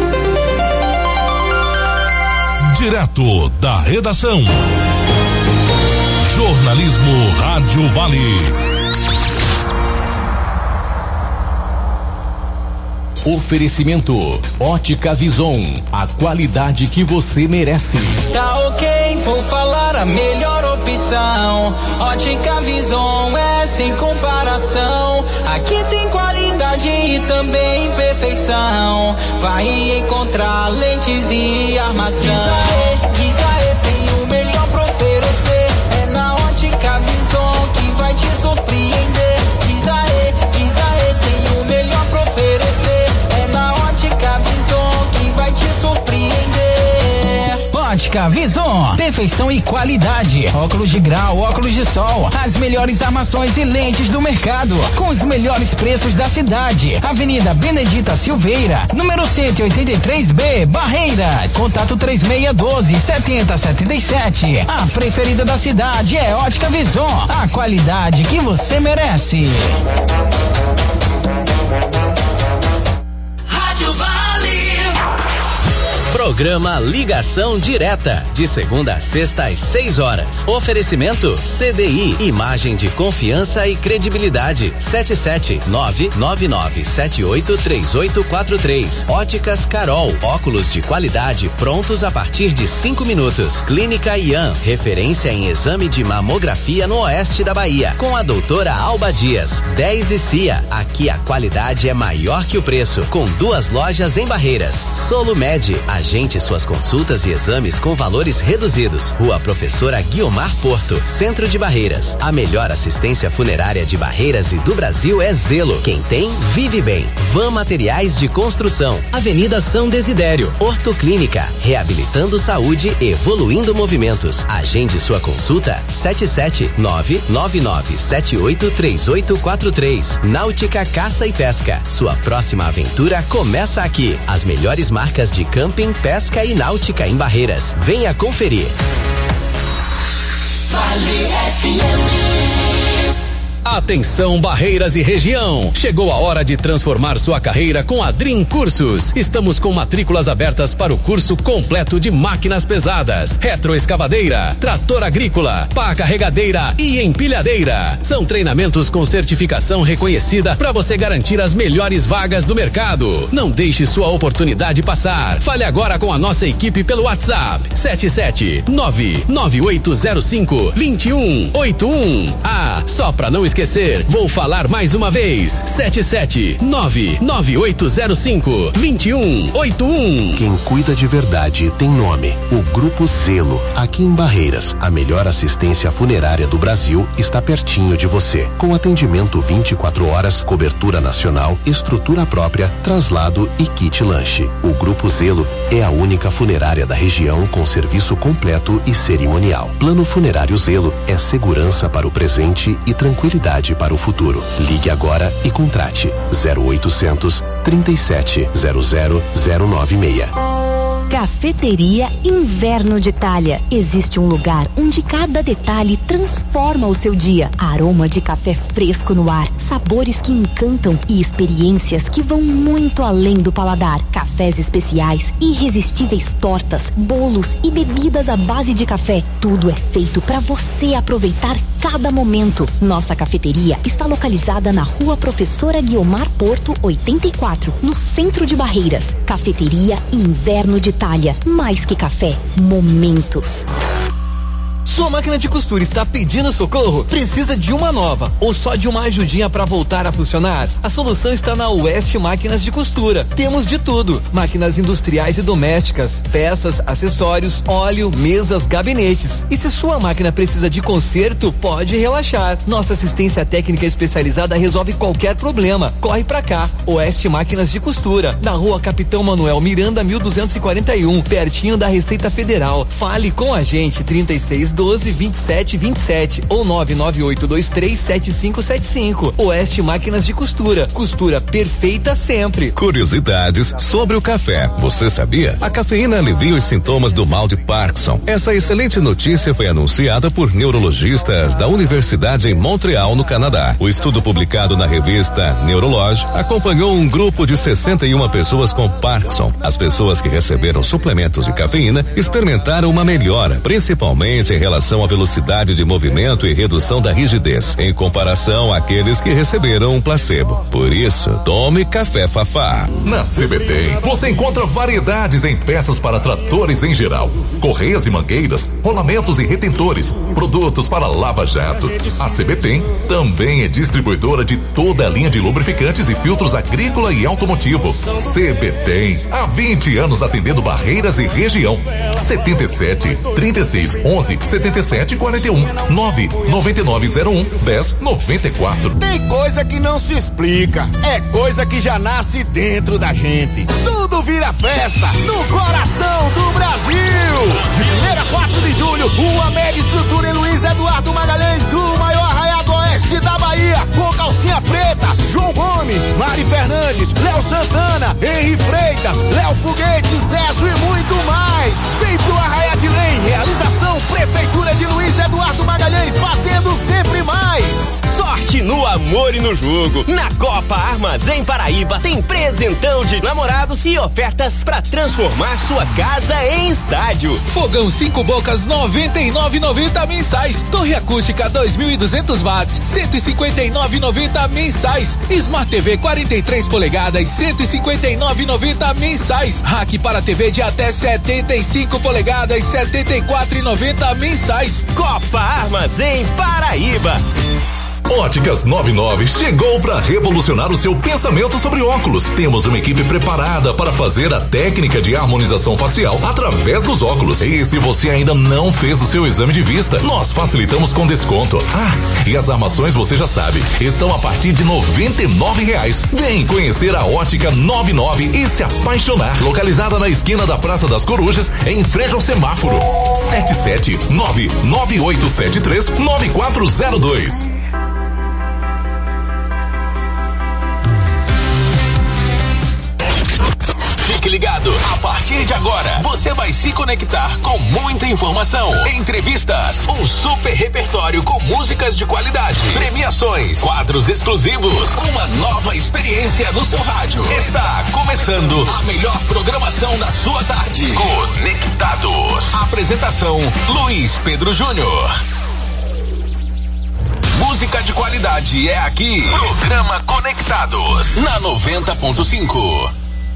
Direto da redação, jornalismo Rádio Vale. Oferecimento Ótica Vison, a qualidade que você merece. Tá ok, vou falar a melhor opção. Ótica Vison é sem comparação. Aqui tem qualidade e também perfeição. Vai encontrar lentes e armação. Diz aê, diz aê, tem o melhor pra oferecer. É na Ótica Vison que vai te surpreender. Diz aê, diz aê, tem o melhor pra oferecer. É na Ótica Vison que vai te surpreender. Ótica Ótica Vison, perfeição e qualidade. Óculos de grau, óculos de sol, as melhores armações e lentes do mercado, com os melhores preços da cidade. Avenida Benedita Silveira, número cento e oitenta e três B, Barreiras. Contato três seis um dois, sete zero sete sete. A preferida da cidade é Ótica Vison, a qualidade que você merece. Rádio Vale. Programa Ligação Direta, de segunda a sexta às seis horas. Oferecimento C D I, imagem de confiança e credibilidade. sete sete nove nove nove sete oito três oito quatro três. Óticas Carol, óculos de qualidade prontos a partir de cinco minutos. Clínica Ian, referência em exame de mamografia no oeste da Bahia, com a doutora Alba Dias. dez e C I A, aqui a qualidade é maior que o preço, com duas lojas em Barreiras. Solumed, agende suas consultas e exames com valores reduzidos. Rua Professora Guiomar Porto, Centro de Barreiras. A melhor assistência funerária de Barreiras e do Brasil é Zelo. Quem tem, vive bem. Van Materiais de Construção. Avenida São Desidério. Ortoclínica, reabilitando saúde, evoluindo movimentos. Agende sua consulta sete sete nove nove nove sete oito três oito quatro três. Náutica Caça e Pesca. Sua próxima aventura começa aqui. As melhores marcas de camping, pesca e náutica em Barreiras. Venha conferir. Vale F M. Atenção Barreiras e região, chegou a hora de transformar sua carreira com a Dream Cursos. Estamos com matrículas abertas para o curso completo de máquinas pesadas, retroescavadeira, trator agrícola, pá carregadeira e empilhadeira. São treinamentos com certificação reconhecida para você garantir as melhores vagas do mercado. Não deixe sua oportunidade passar. Fale agora com a nossa equipe pelo WhatsApp sete sete nove nove oito zero cinco dois um oito um. Ah, só para não esquecer Esquecer, vou falar mais uma vez. sete sete nove nove oito zero cinco dois um oito um. Quem cuida de verdade tem nome. O Grupo Zelo, aqui em Barreiras, a melhor assistência funerária do Brasil, está pertinho de você. Com atendimento vinte e quatro horas, cobertura nacional, estrutura própria, traslado e kit lanche. O Grupo Zelo é a única funerária da região com serviço completo e cerimonial. Plano Funerário Zelo é segurança para o presente e tranquilidade para o futuro. Ligue agora e contrate zero oitocentos trinta e sete zero zero zero nove seis. Cafeteria Inverno de Itália. Existe um lugar onde cada detalhe transforma o seu dia. Aroma de café fresco no ar, sabores que encantam e experiências que vão muito além do paladar. Cafés especiais, irresistíveis tortas, bolos e bebidas à base de café. Tudo é feito para você aproveitar cada momento. Nossa cafeteria está localizada na Rua Professora Guiomar Porto, oitenta e quatro, no centro de Barreiras. Cafeteria Inverno de Itália. Mais que café, momentos. Sua máquina de costura está pedindo socorro? Precisa de uma nova ou só de uma ajudinha para voltar a funcionar? A solução está na West Máquinas de Costura. Temos de tudo: máquinas industriais e domésticas, peças, acessórios, óleo, mesas, gabinetes. E se sua máquina precisa de conserto, pode relaxar. Nossa assistência técnica especializada resolve qualquer problema. Corre pra cá, West Máquinas de Costura, na Rua Capitão Manuel Miranda, mil duzentos e quarenta e um, pertinho da Receita Federal. Fale com a gente, trinta e seis doze, vinte e sete vinte e sete ou nove nove oito dois três sete cinco sete cinco. Oeste Máquinas de Costura. Costura perfeita sempre. Curiosidades sobre o café. Você sabia? A cafeína alivia os sintomas do mal de Parkinson. Essa excelente notícia foi anunciada por neurologistas da Universidade em Montreal, no Canadá. O estudo publicado na revista Neurology acompanhou um grupo de sessenta e uma pessoas com Parkinson. As pessoas que receberam suplementos de cafeína experimentaram uma melhora, principalmente em relação à velocidade de movimento e redução da rigidez, em comparação àqueles que receberam um placebo. Por isso, tome café Fafá. Na C B T, você encontra variedades em peças para tratores em geral, correias e mangueiras, rolamentos e retentores, produtos para lava-jato. A C B T também é distribuidora de toda a linha de lubrificantes e filtros agrícola e automotivo. C B T, há vinte anos atendendo Barreiras e região. setenta e sete, trinta e seis, onze, setenta e sete, quarenta e um, nove nove nove zero um, dez noventa e quatro. Tem coisa que não se explica, é coisa que já nasce dentro da gente. Tudo vira festa no coração do Brasil. De primeiro a quatro de julho, uma mega estrutura em Luiz Eduardo Magalhães, o maior arraial do oeste da Bahia, com Calcinha Preta, João Gomes, Mari Fernandes, Léo Santana, Henri Freitas, Léo Foguete, Zezo e muito mais. Vem pro Arraia de Lei, realização Prefeitura de Luiz Eduardo Magalhães, fazendo sempre mais. Sorte no amor e no jogo. Na Copa Armazém Paraíba tem presentão de namorados e ofertas para transformar sua casa em estádio. Fogão cinco bocas noventa e nove reais e noventa centavos mensais. Torre acústica dois mil e duzentos watts cento e cinquenta e nove reais e noventa centavos mensais. Smart T V quarenta e três polegadas cento e cinquenta e nove reais e noventa centavos mensais. Rack para T V de até setenta e cinco polegadas setenta e quatro reais e noventa centavos mensais. Copa Armazém Paraíba. Óticas noventa e nove chegou para revolucionar o seu pensamento sobre óculos. Temos uma equipe preparada para fazer a técnica de harmonização facial através dos óculos. E se você ainda não fez o seu exame de vista, nós facilitamos com desconto. Ah, e as armações você já sabe, estão a partir de noventa e nove reais. Vem conhecer a Ótica noventa e nove e se apaixonar. Localizada na esquina da Praça das Corujas, em frente ao semáforo. sete sete nove nove oito sete três nove quatro zero dois. Fique ligado, a partir de agora, você vai se conectar com muita informação, entrevistas, um super repertório com músicas de qualidade, premiações, quadros exclusivos, uma nova experiência no seu rádio. Está começando a melhor programação da sua tarde. Conectados. Apresentação, Luiz Pedro Júnior. Música de qualidade é aqui. Programa Conectados, na noventa ponto cinco.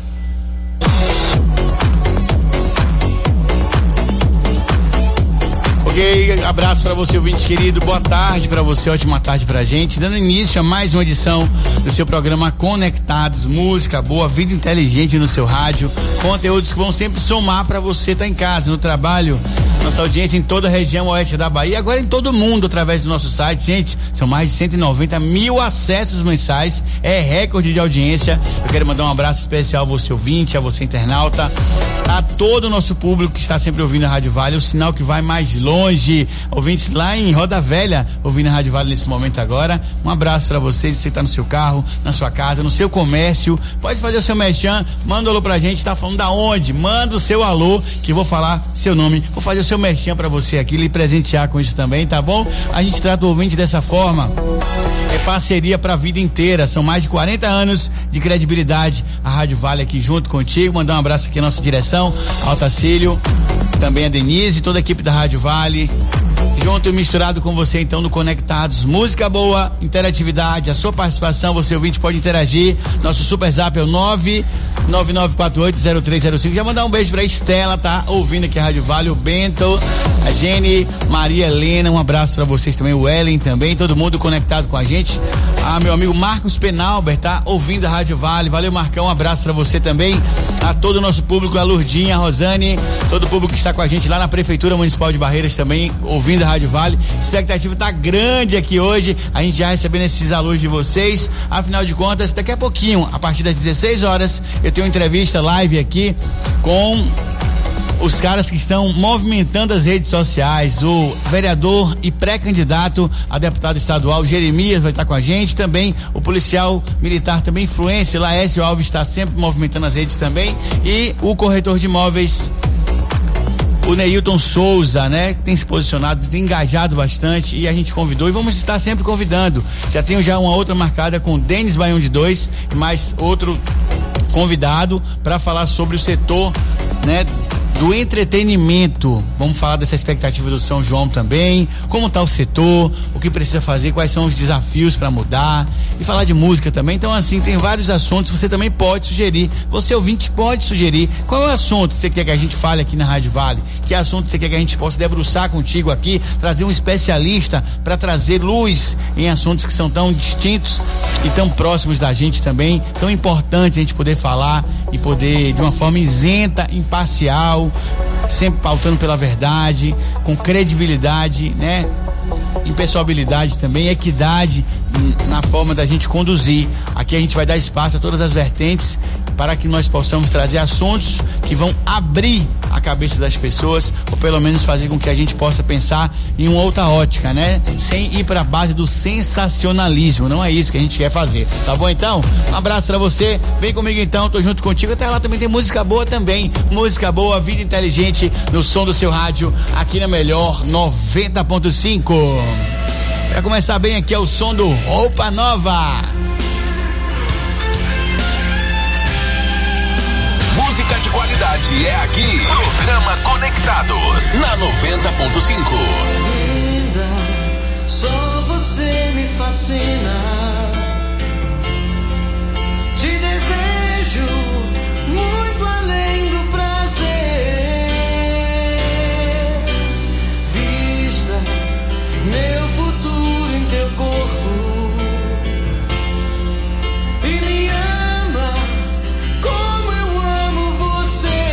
Ok, abraço pra você, ouvinte querido, boa tarde pra você, ótima tarde pra gente, dando início a mais uma edição do seu programa Conectados, música boa, vida inteligente no seu rádio, conteúdos que vão sempre somar pra você estar tá em casa, no trabalho, nossa audiência em toda a região oeste da Bahia, agora em todo mundo através do nosso site, gente, são mais de cento e noventa mil acessos mensais, é recorde de audiência. Eu quero mandar um abraço especial a você ouvinte, a você internauta, a todo o nosso público que está sempre ouvindo a Rádio Vale, o sinal que vai mais longe, ouvintes lá em Roda Velha ouvindo a Rádio Vale nesse momento agora, um abraço para vocês, você está no seu carro, na sua casa, no seu comércio, pode fazer o seu merchan, manda um alô pra gente, tá falando da onde, manda o seu alô, que eu vou falar seu nome, vou fazer o seu merchan pra você aqui, lhe presentear com isso também, tá bom? A gente trata o ouvinte dessa forma, é parceria pra vida inteira, são mais de quarenta anos de credibilidade, a Rádio Vale aqui junto contigo, mandar um abraço aqui à nossa direção, Altacílio, também a Denise, toda a equipe da Rádio Vale, junto e misturado com você então no Conectados, música boa, interatividade, a sua participação, você ouvinte pode interagir, nosso super zap é o nove nove nove quatro oito zero três zero cinco, já mandar um beijo pra Estela, tá ouvindo aqui a Rádio Vale, o Bento, a Jenny, Maria Helena, um abraço pra vocês também, o Ellen também, todo mundo conectado com a gente, ah, meu amigo Marcos Penalber, tá ouvindo a Rádio Vale, valeu Marcão, um abraço pra você também, a todo o nosso público, a Lurdinha, a Rosane, todo o público que está com a gente lá na Prefeitura Municipal de Barreiras também, ouvindo a Rádio Vale, a expectativa tá grande aqui hoje, a gente já recebendo esses alôs de vocês, afinal de contas, daqui a pouquinho, a partir das dezesseis horas, eu tenho uma entrevista live aqui com os caras que estão movimentando as redes sociais, o vereador e pré-candidato a deputado estadual Jeremias vai estar com a gente, também o policial militar, também influencer, Laércio Alves está sempre movimentando as redes também, e o corretor de imóveis, o Neilton Souza, né? Tem se posicionado, tem engajado bastante e a gente convidou e vamos estar sempre convidando. Já tenho já uma outra marcada com Denis Baião de Dois e mais outro convidado para falar sobre o setor, né? Do entretenimento, vamos falar dessa expectativa do São João também, como está o setor, o que precisa fazer, quais são os desafios para mudar e falar de música também, então assim, tem vários assuntos, você também pode sugerir, você ouvinte pode sugerir, qual é o assunto que você quer que a gente fale aqui na Rádio Vale, que assunto você quer que a gente possa debruçar contigo aqui, trazer um especialista para trazer luz em assuntos que são tão distintos e tão próximos da gente também, tão importante a gente poder falar e poder de uma forma isenta, imparcial, sempre pautando pela verdade, com credibilidade, né? impessoabilidade também, equidade na forma da gente conduzir. Aqui a gente vai dar espaço a todas as vertentes para que nós possamos trazer assuntos que vão abrir a cabeça das pessoas, ou pelo menos fazer com que a gente possa pensar em uma outra ótica, né? Sem ir para a base do sensacionalismo. Não é isso que a gente quer fazer, tá bom então? Um abraço pra você, vem comigo então, tô junto contigo. Até lá também tem música boa também, música boa, vida inteligente no som do seu rádio, aqui na Melhor noventa ponto cinco. Pra começar bem aqui é o som do Roupa Nova. Música de qualidade é aqui. Programa Conectados na noventa ponto cinco. Linda, só você me fascina. Te desejo muito além do prazer. Vista meu futuro em teu corpo e me ama como eu amo você.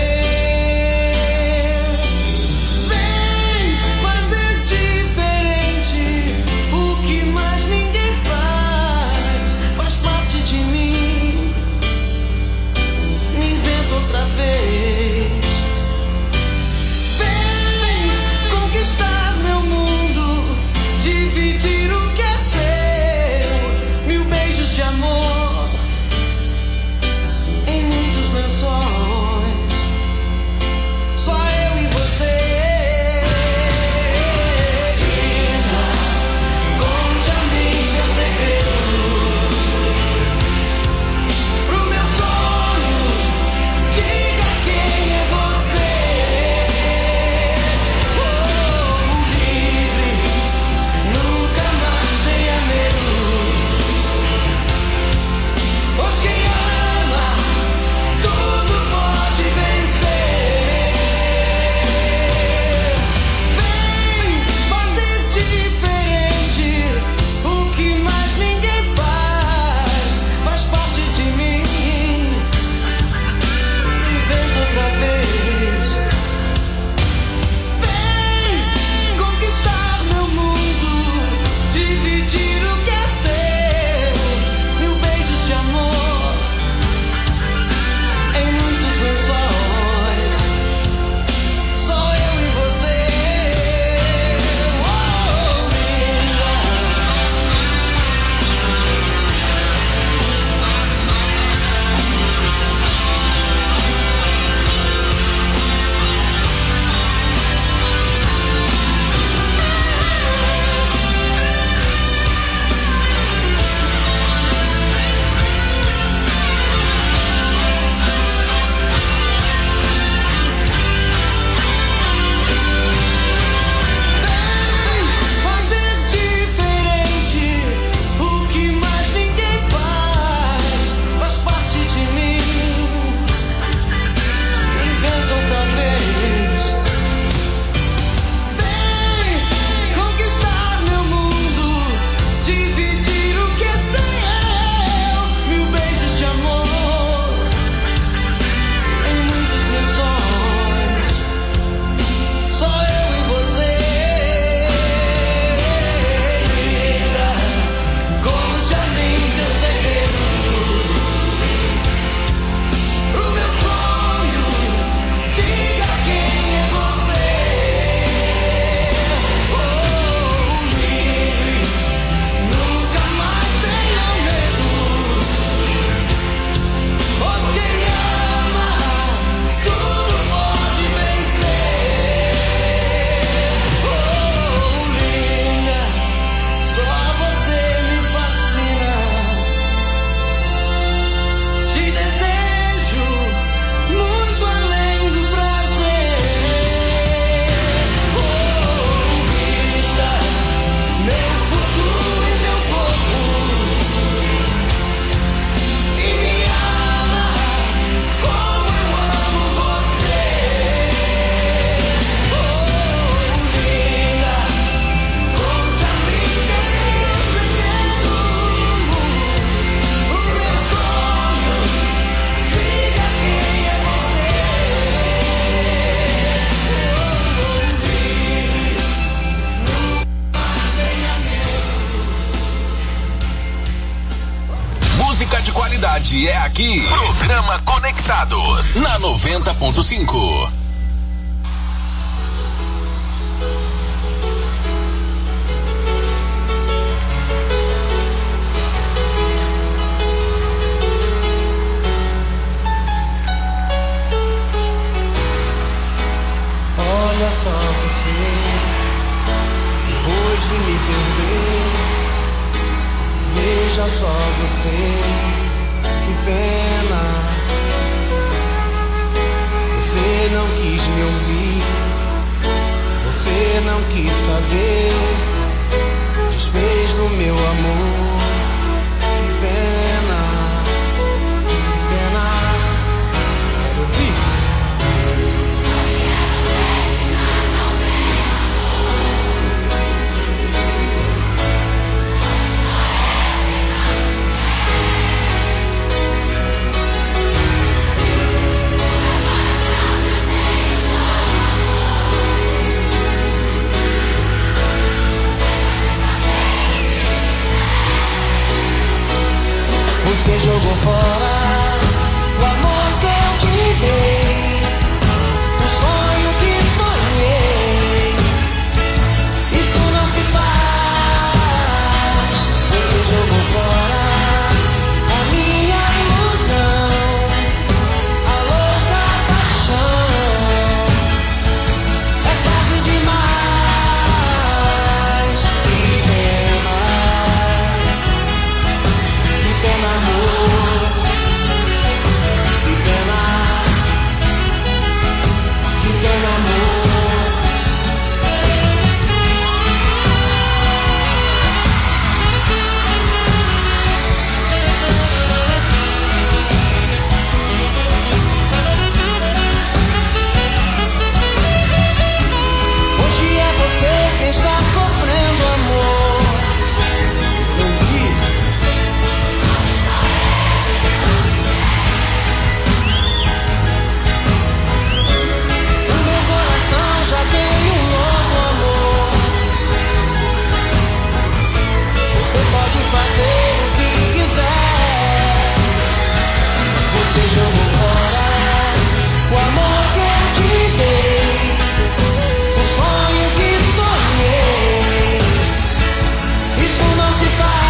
Vem fazer diferente o que mais ninguém faz, faz parte de mim. qualidade é aqui. Programa Conectados na noventa ponto cinco. Olha só você, depois de me perder, veja só você, que pena. Você não quis me ouvir, você não quis saber, desfez no meu amor, que pena, que pena. Quero ouvir. Você jogou fora o amor que eu te dei, o sonho que sonhei. Isso não se faz. Você jogou fora a minha ilusão, a louca paixão. É tarde demais. Que pena, que pena, amor. Que pena, que pena, amor. Hoje é você quem está sofrendo, amor. Não quis. O meu coração já tem um novo amor. Você pode fazer o que quiser. Você jogou fora o amor que eu te dei, o sonho que sonhei. Isso não se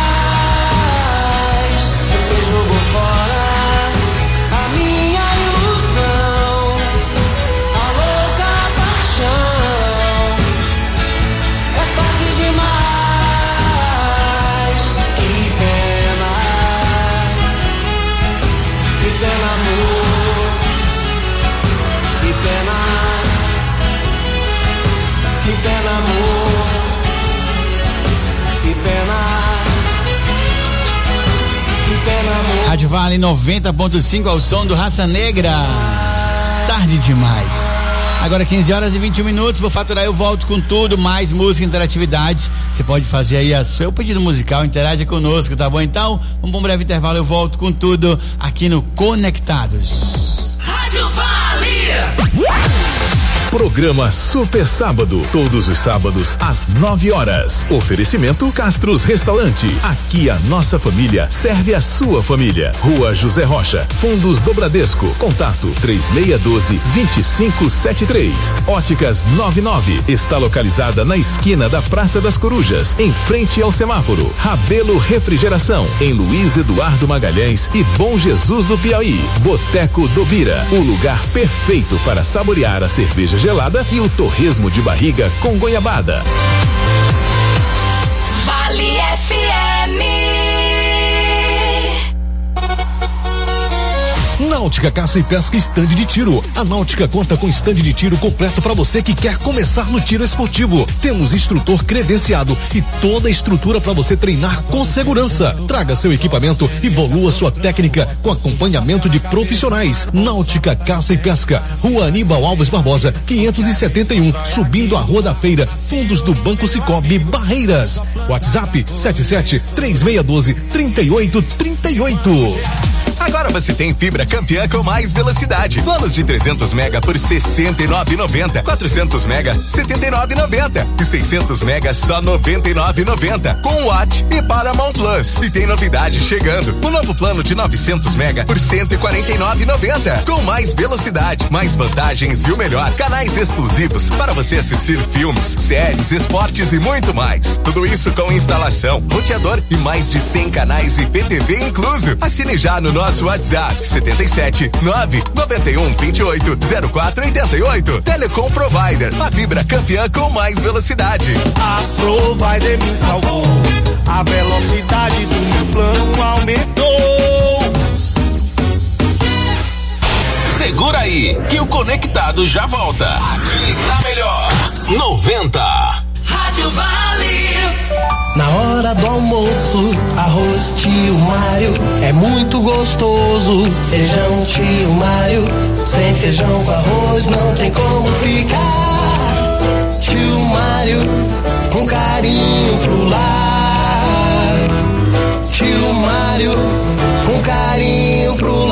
faz. Você jogou fora a minha ilusão, a louca paixão. É tarde demais. Que pena, que pena, amor. Que pena, que pena, amor. Que pena, que pena, amor. Rádio Vale noventa ponto cinco ao som do Raça Negra. Tarde demais. Agora quinze horas e vinte e um minutos, vou faturar, eu volto com tudo, mais música, interatividade. Você pode fazer aí o seu pedido musical, interaja conosco, tá bom? Então, vamos para um breve intervalo, eu volto com tudo aqui no Conectados. Rádio Vale. Programa Super Sábado, todos os sábados às nove horas. Oferecimento Castros Restaurante. Aqui a nossa família serve a sua família. Rua José Rocha, Fundos do Bradesco. Contato três seis um dois, dois cinco sete três. Óticas nove nove. Está localizada na esquina da Praça das Corujas, em frente ao semáforo. Rabelo Refrigeração, em Luiz Eduardo Magalhães e Bom Jesus do Piauí. Boteco do Bira, o lugar perfeito para saborear a cerveja gelada e o torresmo de barriga com goiabada. Vale F M. Náutica Caça e Pesca Stand de Tiro. A Náutica conta com stand de tiro completo para você que quer começar no tiro esportivo. Temos instrutor credenciado e toda a estrutura para você treinar com segurança. Traga seu equipamento e evolua sua técnica com acompanhamento de profissionais. Náutica Caça e Pesca, Rua Aníbal Alves Barbosa, quinhentos e setenta e um, subindo a Rua da Feira, fundos do Banco Cicobi, Barreiras. WhatsApp sete sete três seis um dois, três oito três oito. Agora você tem fibra campeã com mais velocidade. Planos de trezentos mega por sessenta e nove reais e noventa centavos. quatrocentos mega, setenta e nove reais e noventa centavos. E seiscentos mega, só noventa e nove reais e noventa centavos. Com Watt e Paramount Plus. E tem novidade chegando. O novo plano de novecentos mega por cento e quarenta e nove reais e noventa centavos. Com mais velocidade, mais vantagens e o melhor, canais exclusivos para você assistir filmes, séries, esportes e muito mais. Tudo isso com instalação, roteador e mais de cem canais e P T V incluso. Assine já no nosso WhatsApp setenta e sete, nove noventa e um, vinte e oito, zero quatro oitenta e oito. Telecom Provider, a fibra campeã com mais velocidade. A Provider me salvou, a velocidade do meu plano aumentou. Segura aí, que o Conectado já volta. Aqui tá melhor. noventa. Rádio Vale. Na hora do almoço, arroz tio Mário é muito gostoso. Feijão tio Mário, sem feijão com arroz não tem como ficar. Tio Mário, com carinho pro lar. Tio Mário, com carinho pro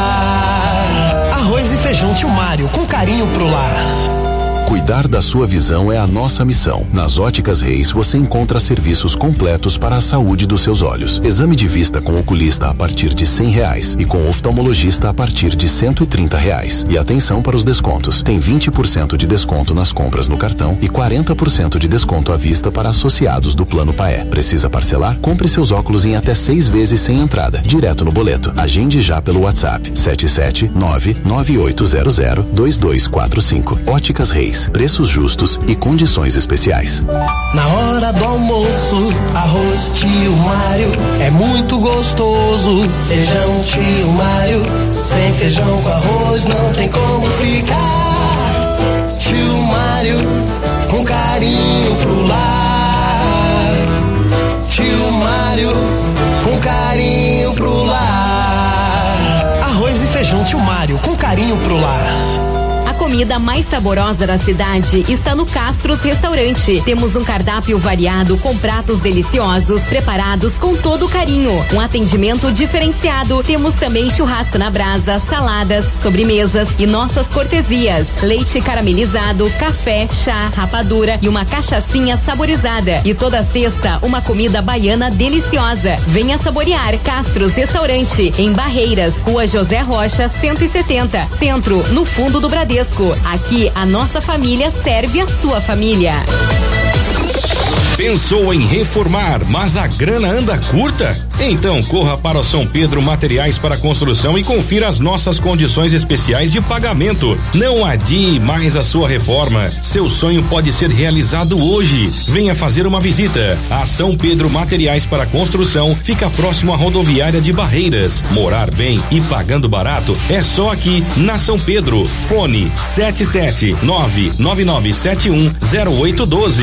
lar. Arroz e feijão tio Mário, com carinho pro lar. Cuidar da sua visão é a nossa missão. Nas Óticas Reis você encontra serviços completos para a saúde dos seus olhos. Exame de vista com oculista a partir de cem reais e com oftalmologista a partir de cento e trinta reais. E atenção para os descontos. Tem vinte por cento de desconto nas compras no cartão e quarenta por cento de desconto à vista para associados do Plano Paé. Precisa parcelar? Compre seus óculos em até seis vezes sem entrada, direto no boleto. Agende já pelo WhatsApp sete sete nove nove oito zero zero dois dois quatro cinco. Óticas Reis. Preços justos e condições especiais. Na hora do almoço, arroz tio Mário é muito gostoso. Feijão tio Mário, sem feijão com arroz não tem como ficar. Tio Mário, com carinho pro lar. Tio Mário, com carinho pro lar. Arroz e feijão tio Mário, com carinho pro lar. A comida mais saborosa da cidade está no Castros Restaurante. Temos um cardápio variado com pratos deliciosos, preparados com todo carinho. Um atendimento diferenciado. Temos também churrasco na brasa, saladas, sobremesas e nossas cortesias. Leite caramelizado, café, chá, rapadura e uma cachaçinha saborizada. E toda sexta, uma comida baiana deliciosa. Venha saborear. Castros Restaurante, em Barreiras, Rua José Rocha, cento e setenta, Centro, no fundo do Bradesco. Aqui a nossa família serve a sua família. Pensou em reformar, mas a grana anda curta? Então corra para o São Pedro Materiais para Construção e confira as nossas condições especiais de pagamento. Não adie mais a sua reforma. Seu sonho pode ser realizado hoje. Venha fazer uma visita. A São Pedro Materiais para Construção fica próximo à rodoviária de Barreiras. Morar bem e pagando barato é só aqui na São Pedro. Fone sete sete nove nove nove sete um zero oito um dois.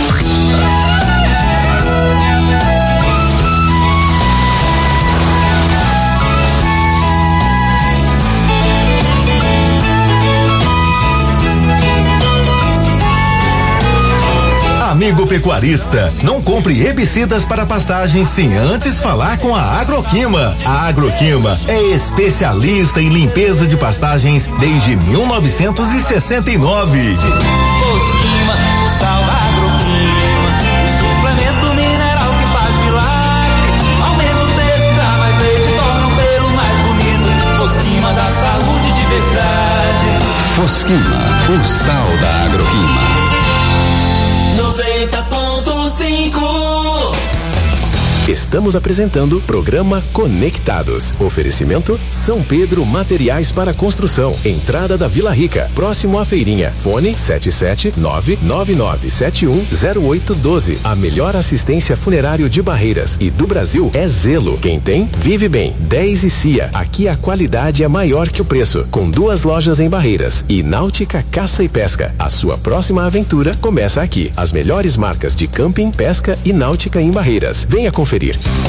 Amigo pecuarista, não compre herbicidas para pastagens sem antes falar com a Agroquima. A Agroquima é especialista em limpeza de pastagens desde mil novecentos e sessenta e nove. Fosquima, sal Agroquima, o suplemento mineral que faz milagre. Aumenta o peso, dá mais leite, torna o pelo mais bonito. Fosquima dá saúde de verdade. Fosquima, o sal da Agroquima. noventa ponto cinco. Estamos apresentando o programa Conectados. Oferecimento São Pedro Materiais para Construção. Entrada da Vila Rica, próximo à feirinha. Fone sete sete nove nove nove sete um zero oito um dois. A melhor assistência funerário de Barreiras e do Brasil é Zelo. Quem tem, vive bem. dez e Cia. Aqui a qualidade é maior que o preço. Com duas lojas em Barreiras e Náutica Caça e Pesca. A sua próxima aventura começa aqui. As melhores marcas de camping, pesca e náutica em Barreiras. Venha conferir.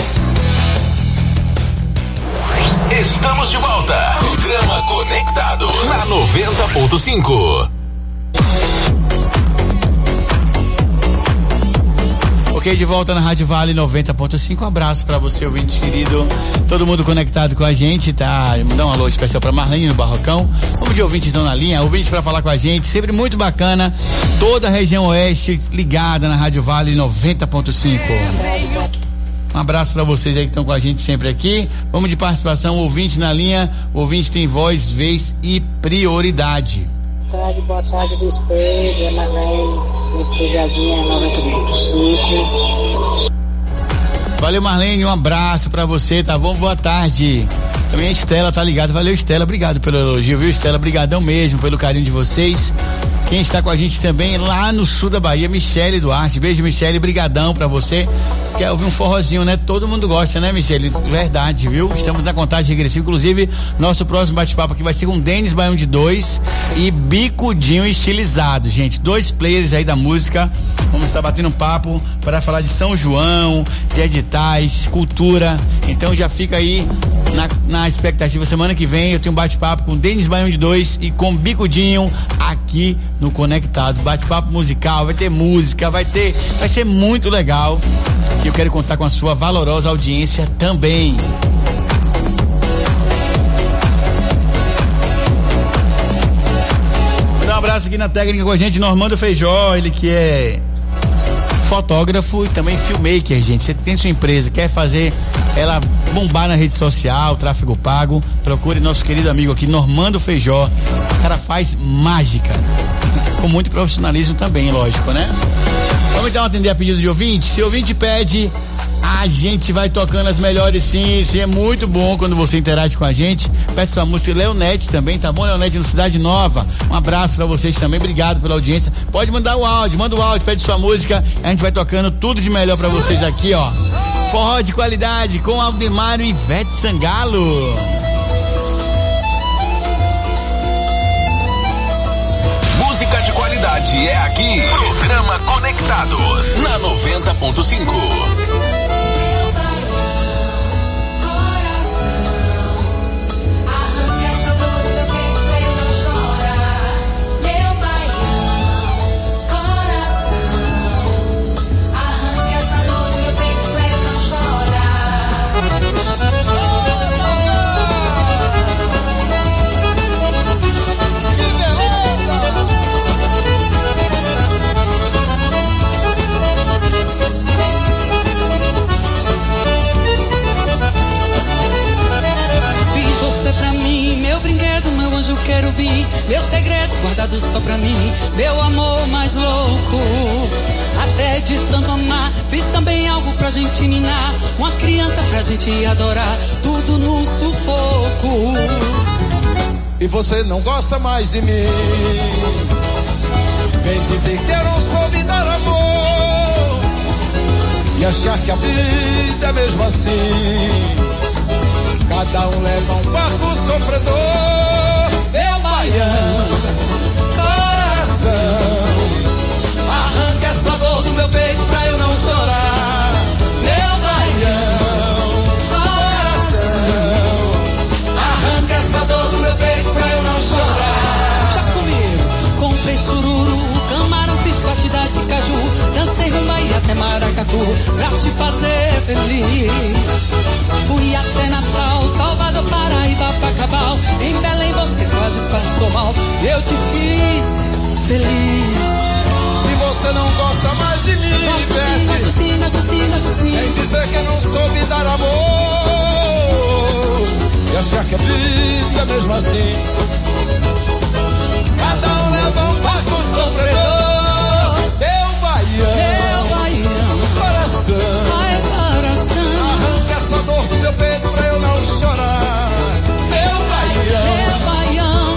Estamos de volta. Programa Conectados na noventa ponto cinco. Ok, Ok, de volta na Rádio Vale noventa ponto cinco. Um abraço pra você, ouvinte querido. Todo mundo conectado com a gente, tá? Mandar um alô especial pra Marlene no Barrocão. Vamos de ouvinte então na linha, ouvinte pra falar com a gente, sempre muito bacana. Toda a região oeste ligada na Rádio Vale noventa ponto cinco. Um abraço pra vocês aí que estão com a gente sempre aqui. Vamos de participação, ouvinte na linha. O ouvinte tem voz, vez e prioridade. Boa tarde, boa tarde do espelho, é Marlene, ligadinha noventa ponto cinco. Valeu, Marlene, um abraço pra você, tá bom? Boa tarde. Também a Estela tá ligada. Valeu, Estela, obrigado pelo elogio, viu, Estela? Brigadão mesmo pelo carinho de vocês. Quem está com a gente também lá no sul da Bahia, Michele Duarte. Beijo, Michele, brigadão pra você. Quer ouvir um forrozinho, né? Todo mundo gosta, né, Michele? Verdade, viu? Estamos na contagem regressiva. Inclusive, nosso próximo bate-papo aqui vai ser com Denis Baião de dois e Bicudinho Estilizado, gente. Dois players aí da música. Vamos estar batendo um papo para falar de São João, de editais, cultura. Então já fica aí na, na expectativa. Semana que vem eu tenho um bate-papo com Denis Baião de dois e com Bicudinho aqui no Conectados. Bate-papo musical, vai ter música, vai ter, vai ser muito legal. E eu quero contar com a sua valorosa audiência também. Vou dar um abraço aqui na técnica com a gente, Normando Feijó, ele que é fotógrafo e também filmmaker, gente. Você tem sua empresa, quer fazer ela bombar na rede social, tráfego pago, procure nosso querido amigo aqui, Normando Feijó. O cara faz mágica, com muito profissionalismo também, lógico, né? Vamos então atender a pedido de ouvinte. Se o ouvinte pede, a gente vai tocando as melhores, sim, sim, é muito bom quando você interage com a gente. Peço sua música, Leonete também, tá bom, Leonete, no Cidade Nova. Um abraço pra vocês também, obrigado pela audiência. Pode mandar o áudio, manda o áudio, pede sua música, a gente vai tocando tudo de melhor pra vocês aqui, ó. Forró de qualidade com Aldemário e Ivete Sangalo. Música de qualidade é aqui. Programa Conectados na noventa ponto cinco. Eu quero vir, meu segredo guardado só pra mim, meu amor mais louco. Até de tanto amar, fiz também algo pra gente ninar, uma criança pra gente adorar, tudo no sufoco. E você não gosta mais de mim, vem dizer que eu não soube dar amor, e achar que a vida é mesmo assim, cada um leva um barco sofredor. Meu baião, coração, arranca essa dor do meu peito pra eu não chorar. Meu baião, coração, arranca essa dor do meu peito pra eu não chorar. Já comigo, comprei sururu, camarão, fiz batida de caju, dancei rumba e até maracatu pra te fazer feliz. Fui até Natal, Salvador, Paraíba, Pacabal, em Belém você quase passou mal, eu te fiz feliz. E você não gosta mais de mim, gosto sim, gosto sim, gosto sim, gosto sim. Vem dizer que eu não soube dar amor, e achar que a vida é mesmo assim, cada um leva um barco sofredor. Meu baião, meu baião, coração, ai coração, arranca essa dor do meu peito pra eu não chorar. Meu baião, meu baião,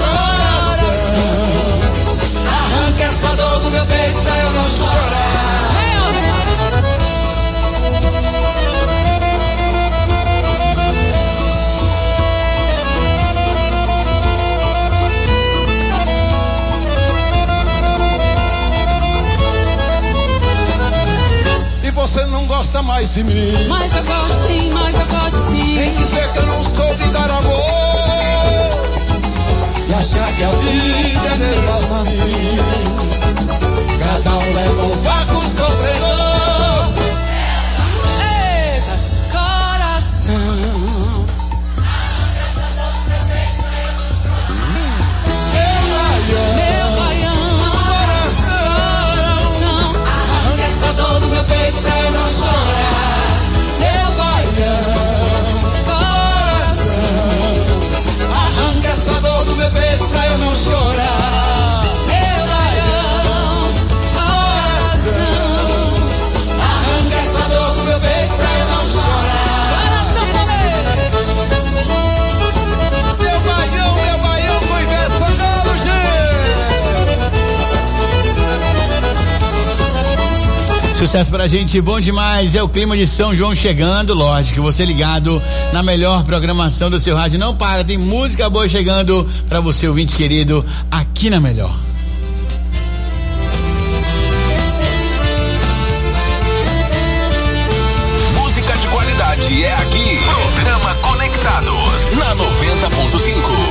coração, arranca essa dor do meu peito pra eu não chorar. Você não gosta mais de mim, mas eu gosto sim, mas eu gosto sim. Vem dizer que eu não soube dar amor, e achar que a vida é mesmo assim, cada um leva um barco sofredor. Sucesso pra gente, bom demais. É o clima de São João chegando, lógico. Você ligado na melhor programação do seu rádio. Não para, tem música boa chegando pra você, ouvinte querido, aqui na Melhor. Música de qualidade é aqui. Programa Conectados na noventa ponto cinco.